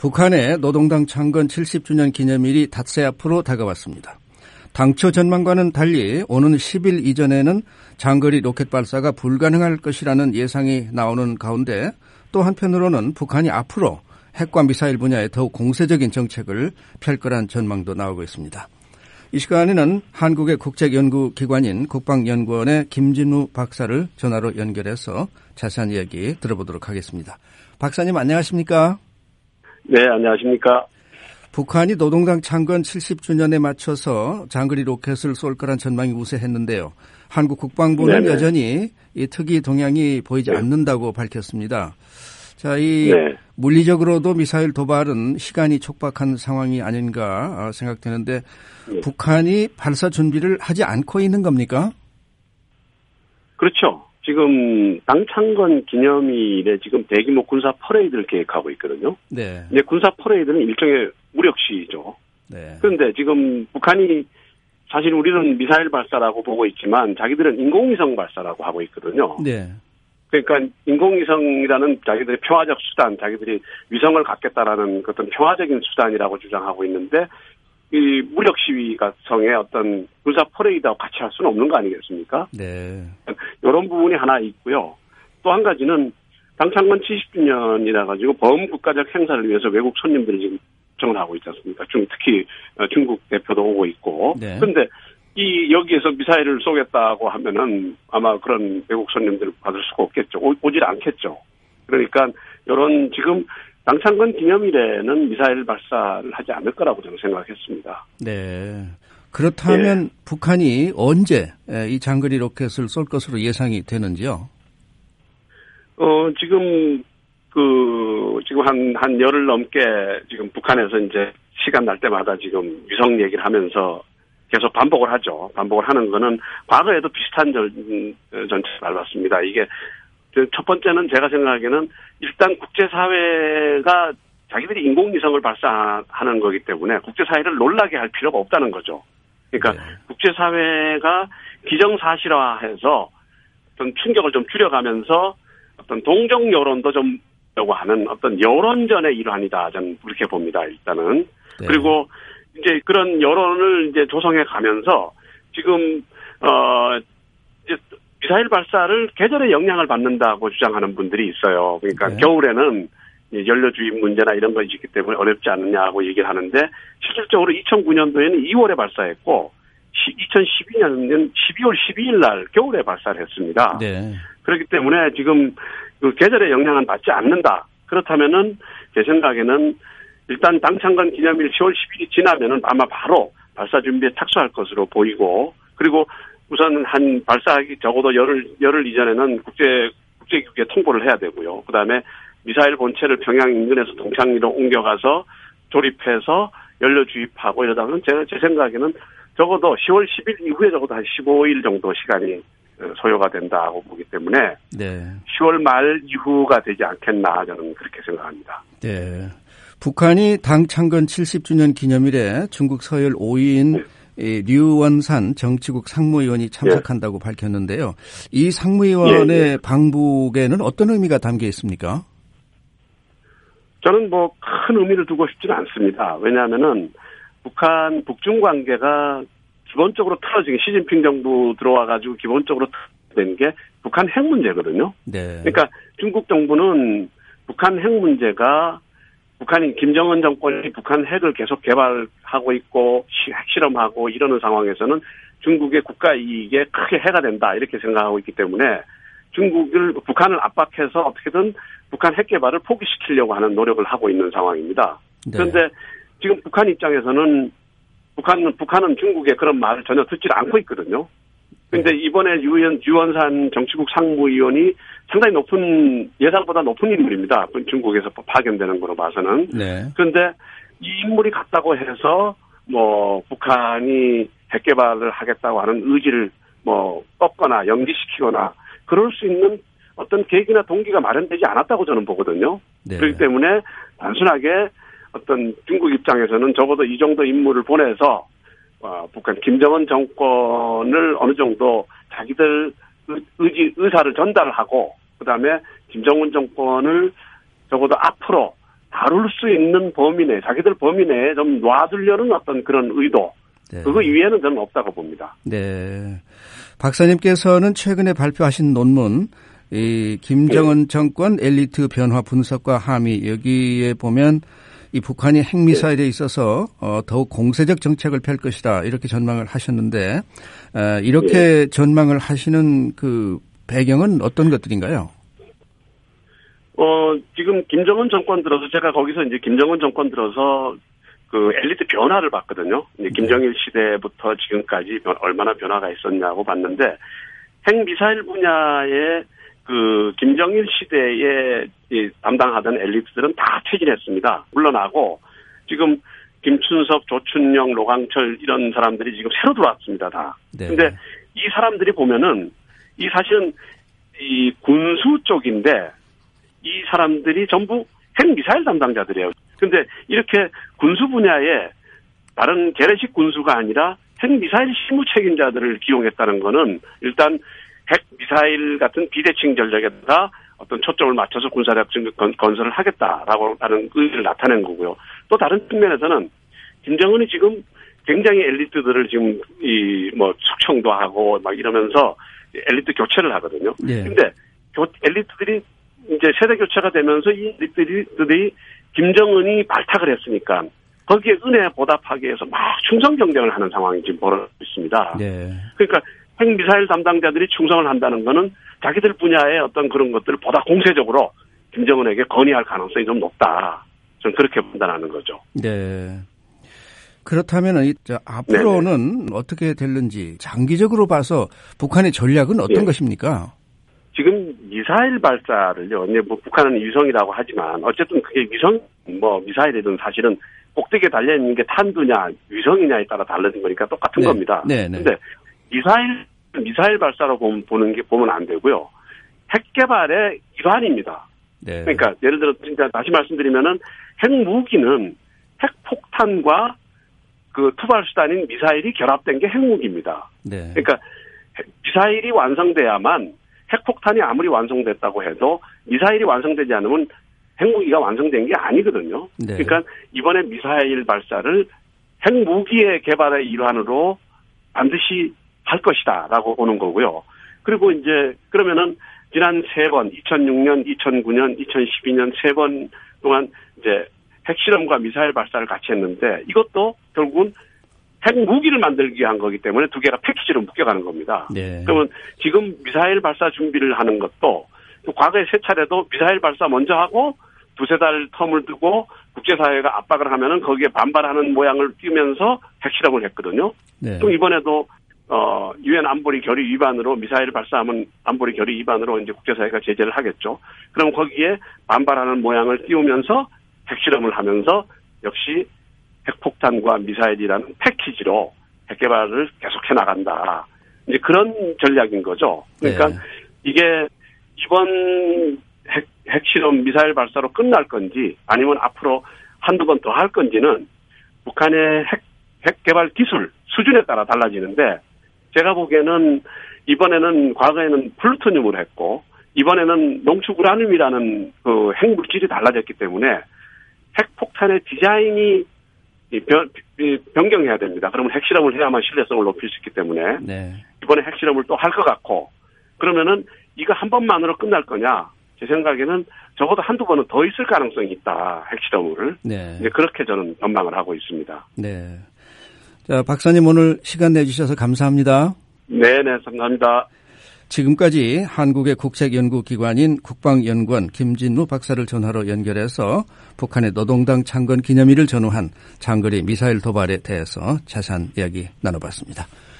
북한의 노동당 창건 70주년 기념일이 닷새 앞으로 다가왔습니다. 당초 전망과는 달리 오는 10일 이전에는 장거리 로켓 발사가 불가능할 것이라는 예상이 나오는 가운데 또 한편으로는 북한이 앞으로 핵과 미사일 분야에 더욱 공세적인 정책을 펼 거란 전망도 나오고 있습니다. 이 시간에는 한국의 국책연구기관인 국방연구원의 김진우 박사를 전화로 연결해서 자세한 이야기 들어보도록 하겠습니다. 박사님 안녕하십니까? 네, 안녕하십니까? 북한이 노동당 창건 70주년에 맞춰서 장거리 로켓을 쏠 거란 전망이 우세했는데요. 한국 국방부는 네네. 여전히 이 특이 동향이 보이지 않는다고 밝혔습니다. 자, 물리적으로도 미사일 도발은 시간이 촉박한 상황이 아닌가 생각되는데 북한이 발사 준비를 하지 않고 있는 겁니까? 그렇죠. 지금 당 창건 기념일에 지금 대규모 군사 퍼레이드를 계획하고 있거든요. 네. 근데 군사 퍼레이드는 일종의 무력 시위죠. 네. 그런데 지금 북한이 사실 우리는 미사일 발사라고 보고 있지만 자기들은 인공위성 발사라고 하고 있거든요. 네. 그러니까 인공위성이라는 자기들의 평화적 수단, 자기들이 위성을 갖겠다라는 어떤 평화적인 수단이라고 주장하고 있는데 이 무력 시위가성의 어떤 군사 퍼레이드하고 같이 할 수는 없는 거 아니겠습니까? 네. 이런 부분이 하나 있고요. 또 한 가지는 당 창건 70주년이라 가지고 범국가적 행사를 위해서 외국 손님들이 지금 초청을 하고 있지 않습니까? 특히 중국 대표도 오고 있고. 네. 그런데 여기에서 미사일을 쏘겠다고 하면은 아마 그런 외국 손님들을 받을 수가 없겠죠. 오질 않겠죠. 그러니까 이런 지금 당 창건 기념일에는 미사일 발사를 하지 않을 거라고 저는 생각했습니다. 네. 그렇다면 북한이 언제 이 장거리 로켓을 쏠 것으로 예상이 되는지요? 지금 한 열흘 넘게 지금 북한에서 이제 시간 날 때마다 지금 위성 얘기를 하면서 계속 반복을 하죠. 반복을 하는 거는 과거에도 비슷한 전체를 밟았습니다. 이게 첫 번째는 제가 생각하기에는 일단 국제사회가 자기들이 인공위성을 발사하는 거기 때문에 국제사회를 놀라게 할 필요가 없다는 거죠. 그러니까 국제사회가 기정사실화해서 어떤 충격을 좀 줄여가면서 어떤 동정 여론도 좀 하려고 하는 어떤 여론전의 일환이다. 저는 그렇게 봅니다. 일단은. 네. 그리고 이제 그런 여론을 이제 조성해 가면서 지금 이제 미사일 발사를 계절에 영향을 받는다고 주장하는 분들이 있어요. 그러니까 겨울에는 연료주입 문제나 이런 것이 있기 때문에 어렵지 않느냐고 얘기를 하는데 실질적으로 2009년도에는 2월에 발사했고 2012년은 12월 12일 날 겨울에 발사를 했습니다. 네. 그렇기 때문에 지금 그 계절의 영향은 받지 않는다. 그렇다면은 제 생각에는 일단 당 창건 기념일 10월 10일이 지나면은 아마 바로 발사 준비에 착수할 것으로 보이고 그리고 우선 한 발사하기 적어도 열흘 이전에는 국제기구에 통보를 해야 되고요. 그다음에 미사일 본체를 평양 인근에서 동창리로 옮겨가서 조립해서 연료 주입하고 이러다가는 제 생각에는 적어도 10월 10일 이후에 적어도 한 15일 정도 시간이 소요가 된다고 보기 때문에 10월 말 이후가 되지 않겠나 저는 그렇게 생각합니다. 네. 북한이 당 창건 70주년 기념일에 중국 서열 5위인 류원산 정치국 상무위원이 참석한다고 밝혔는데요. 이 상무위원의 방북에는 어떤 의미가 담겨 있습니까? 저는 큰 의미를 두고 싶지는 않습니다. 왜냐하면은 북중 관계가 기본적으로 틀어진 시진핑 정부 들어와가지고 기본적으로 된 게 북한 핵 문제거든요. 네. 그러니까 중국 정부는 북한 핵 문제가 북한이 김정은 정권이 북한 핵을 계속 개발하고 있고 핵실험하고 이러는 상황에서는 중국의 국가 이익에 크게 해가 된다 이렇게 생각하고 있기 때문에 북한을 압박해서 어떻게든 북한 핵 개발을 포기시키려고 하는 노력을 하고 있는 상황입니다. 네. 그런데 지금 북한 입장에서는 북한은 중국의 그런 말을 전혀 듣지 않고 있거든요. 그런데 이번에 유원산 정치국 상무위원이 상당히 예상보다 높은 인물입니다. 중국에서 파견되는 거로 봐서는. 네. 그런데 이 인물이 갔다고 해서 북한이 핵 개발을 하겠다고 하는 의지를 꺾거나 연기시키거나 그럴 수 있는 어떤 계기나 동기가 마련되지 않았다고 저는 보거든요. 네. 그렇기 때문에 단순하게 어떤 중국 입장에서는 적어도 이 정도 인물을 보내서 북한 김정은 정권을 어느 정도 자기들 의사를 전달하고 그다음에 김정은 정권을 적어도 앞으로 다룰 수 있는 범위 내, 자기들 범위 내에 좀 놔두려는 어떤 그런 의도, 네. 그거 이외에는 저는 없다고 봅니다. 네. 박사님께서는 최근에 발표하신 논문, 이 김정은 정권 엘리트 변화 분석과 함의, 여기에 보면 이 북한이 핵미사일에 있어서 더욱 공세적 정책을 펼 것이다, 이렇게 전망을 하셨는데, 이렇게 전망을 하시는 그 배경은 어떤 것들인가요? 지금 김정은 정권 들어서 제가 거기서 이제 김정은 정권 들어서 그 엘리트 변화를 봤거든요. 이제 김정일 시대부터 지금까지 얼마나 변화가 있었냐고 봤는데, 핵미사일 분야에 그 김정일 시대에 담당하던 엘리트들은 다 퇴진했습니다. 물러나고 지금 김춘석, 조춘영, 노강철 이런 사람들이 지금 새로 들어왔습니다. 다. 네. 근데 이 사람들이 보면은 이 사실은 이 군수 쪽인데 이 사람들이 전부 핵미사일 담당자들이에요. 근데 이렇게 군수 분야에 다른 재래식 군수가 아니라 핵미사일 실무 책임자들을 기용했다는 거는 일단 핵미사일 같은 비대칭 전략에다가 어떤 초점을 맞춰서 군사력 건설을 하겠다라고 하는 의지를 나타낸 거고요. 또 다른 측면에서는 김정은이 지금 굉장히 엘리트들을 지금 숙청도 하고 막 이러면서 엘리트 교체를 하거든요. 근데 엘리트들이 이제 세대 교체가 되면서 이 엘리트들이 김정은이 발탁을 했으니까 거기에 은혜에 보답하기 위해서 막 충성 경쟁을 하는 상황이 지금 벌어지고 있습니다. 그러니까 핵미사일 담당자들이 충성을 한다는 거는 자기들 분야의 어떤 그런 것들을 보다 공세적으로 김정은에게 건의할 가능성이 좀 높다. 저는 그렇게 판단하는 거죠. 네. 그렇다면 앞으로는 어떻게 될는지 장기적으로 봐서 북한의 전략은 어떤 것입니까? 지금 미사일 발사를요. 북한은 위성이라고 하지만 어쨌든 그게 미사일이든 사실은 꼭대기에 달려있는 게 탄두냐 위성이냐에 따라 달라진 거니까 똑같은 겁니다. 그런데 미사일 발사로 보면 안 되고요. 핵 개발의 일환입니다. 그러니까 예를 들어 진짜 다시 말씀드리면은 핵무기는 핵폭탄과 그 투발 수단인 미사일이 결합된 게 핵무기입니다. 그러니까 미사일이 완성돼야만 핵폭탄이 아무리 완성됐다고 해도 미사일이 완성되지 않으면 핵무기가 완성된 게 아니거든요. 그러니까 이번에 미사일 발사를 핵무기의 개발의 일환으로 반드시 할 것이다라고 보는 거고요. 그리고 이제 그러면은 지난 3번 2006년, 2009년, 2012년 3번 동안 이제 핵실험과 미사일 발사를 같이 했는데 이것도 결국은 핵무기를 만들기 위한 거기 때문에 두 개가 패키지로 묶여가는 겁니다. 그러면 지금 미사일 발사 준비를 하는 것도 과거에 3차례도 미사일 발사 먼저 하고 2-3달 텀을 두고 국제사회가 압박을 하면은 거기에 반발하는 모양을 띄우면서 핵실험을 했거든요. 또 이번에도 유엔 안보리 결의 위반으로 미사일을 발사하면 안보리 결의 위반으로 이제 국제사회가 제재를 하겠죠. 그럼 거기에 반발하는 모양을 띄우면서 핵실험을 하면서 역시 핵폭탄과 미사일이라는 패키지로 핵 개발을 계속해 나간다. 이제 그런 전략인 거죠. 그러니까 이게 이번 핵실험 미사일 발사로 끝날 건지 아니면 앞으로 한두 번 더 할 건지는 북한의 핵 개발 기술 수준에 따라 달라지는데 제가 보기에는 이번에는 과거에는 플루토늄을 했고 이번에는 농축우라늄이라는 그 핵물질이 달라졌기 때문에 핵폭탄의 디자인이 변경해야 됩니다. 그러면 핵실험을 해야만 신뢰성을 높일 수 있기 때문에 이번에 핵실험을 또 할 것 같고 그러면은 이거 한 번만으로 끝날 거냐? 제 생각에는 적어도 한두 번은 더 있을 가능성이 있다. 핵실험을. 이제 그렇게 저는 전망을 하고 있습니다. 자, 박사님 오늘 시간 내주셔서 감사합니다. 네네, 감사합니다. 지금까지 한국의 국책연구기관인 국방연구원 김진무 박사를 전화로 연결해서 북한의 노동당 창건 기념일을 전후한 장거리 미사일 도발에 대해서 자세한 이야기 나눠봤습니다.